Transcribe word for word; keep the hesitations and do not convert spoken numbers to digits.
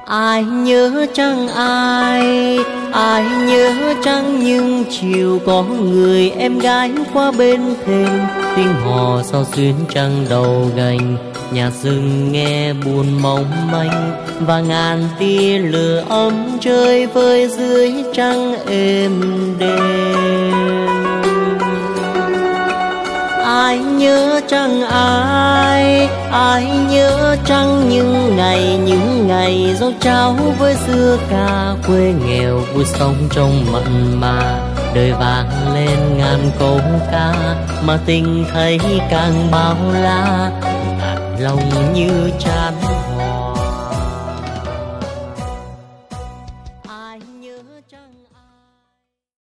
Ai nhớ chăng ai, ai nhớ chăng những chiều có người em gái qua bên thềm. Tiếng hò sao xuyến trăng đầu gành, nhà rừng nghe buồn mong manh. Và ngàn tia lửa ấm chơi vơi dưới trăng êm đềm. Ai nhớ chăng ai, ai nhớ chăng những ngày, những ngày dấu trao với xưa ca. Quê nghèo vui sống trong mặn mà, đời vang lên ngàn câu ca. Mà tình thấy càng bao la, ngàn lòng như tràn hò.